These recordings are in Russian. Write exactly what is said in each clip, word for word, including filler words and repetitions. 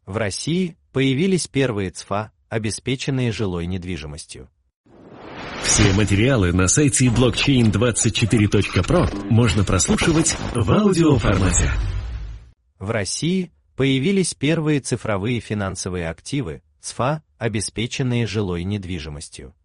В России появились первые ЦФА, обеспеченные жилой недвижимостью. Все материалы на сайте блокчейн двадцать четыре точка про можно прослушивать в аудиоформате. В России появились первые цифровые финансовые активы, ЦФА, обеспеченные жилой недвижимостью.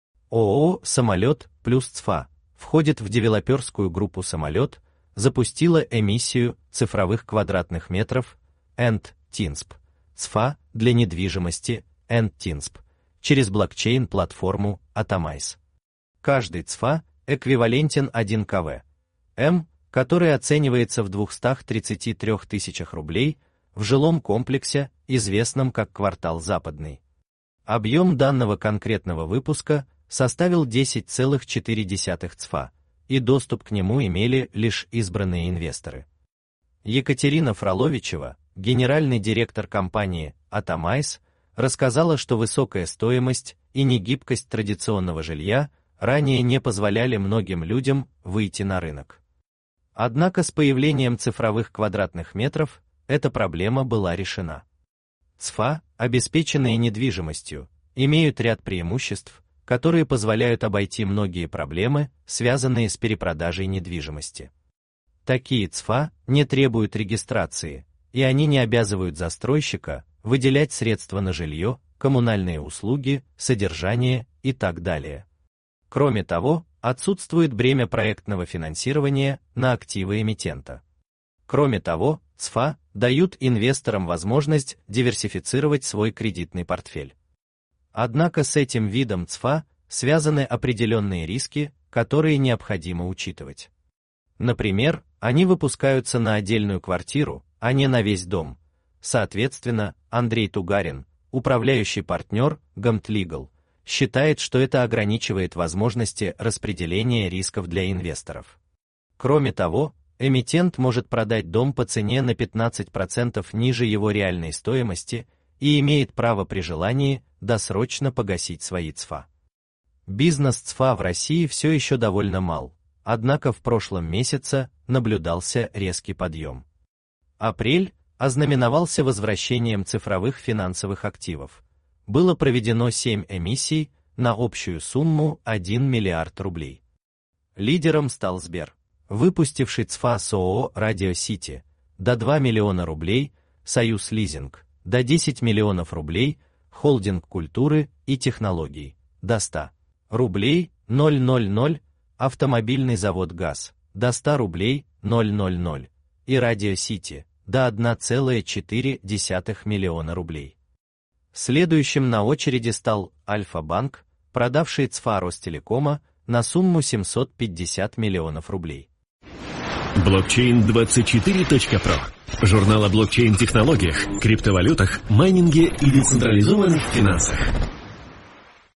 ООО «Самолет» плюс ЦФА входит в девелоперскую группу «Самолет», запустила эмиссию цифровых квадратных метров эн ти тинсп, ЦФА для недвижимости эн ти тинсп, через блокчейн-платформу Atomize. Каждый ЦФА эквивалентен один ка вэ эм, который оценивается в двухстах тридцати трёх тысячах рублей в жилом комплексе, известном как Квартал Западный. Объем данного конкретного выпуска составил десять целых четыре десятых ЦФА, и доступ к нему имели лишь избранные инвесторы. Екатерина Фроловичева, генеральный директор компании Atomize, рассказала, что высокая стоимость и негибкость традиционного жилья ранее не позволяли многим людям выйти на рынок. Однако с появлением цифровых квадратных метров эта проблема была решена. ЦФА, обеспеченные недвижимостью, имеют ряд преимуществ, которые позволяют обойти многие проблемы, связанные с перепродажей недвижимости. Такие ЦФА не требуют регистрации, и они не обязывают застройщика выделять средства на жилье, коммунальные услуги, содержание и так далее. Кроме того, отсутствует бремя проектного финансирования на активы эмитента. Кроме того, ЦФА дают инвесторам возможность диверсифицировать свой кредитный портфель. Однако с этим видом ЦФА связаны определенные риски, которые необходимо учитывать. Например, они выпускаются на отдельную квартиру, а не на весь дом. Соответственно, Андрей Тугарин, управляющий партнер Гамт Лигал, считает, что это ограничивает возможности распределения рисков для инвесторов. Кроме того, эмитент может продать дом по цене на пятнадцать процентов ниже его реальной стоимости и имеет право при желании досрочно погасить свои ЦФА. Бизнес ЦФА в России все еще довольно мал, однако в прошлом месяце наблюдался резкий подъем. Апрель ознаменовался возвращением цифровых финансовых активов. Было проведено семь эмиссий на общую сумму один миллиард рублей. Лидером стал Сбер, выпустивший ЦФА с ООО «Радио Сити» до два миллиона рублей, Союз Лизинг до десять миллионов рублей, Холдинг культуры и технологий до ста рублей, ноль ноль ноль, Автомобильный завод ГАЗ до ста рублей, ноль ноль ноль, и Радио Сити до одного целых четыре десятых миллиона рублей. Следующим на очереди стал Альфа-банк, продавший ЦФА Ростелекома на сумму семьсот пятьдесят миллионов рублей. блокчейн двадцать четыре точка про. Журнал о блокчейн-технологиях, криптовалютах, майнинге и децентрализованных финансах.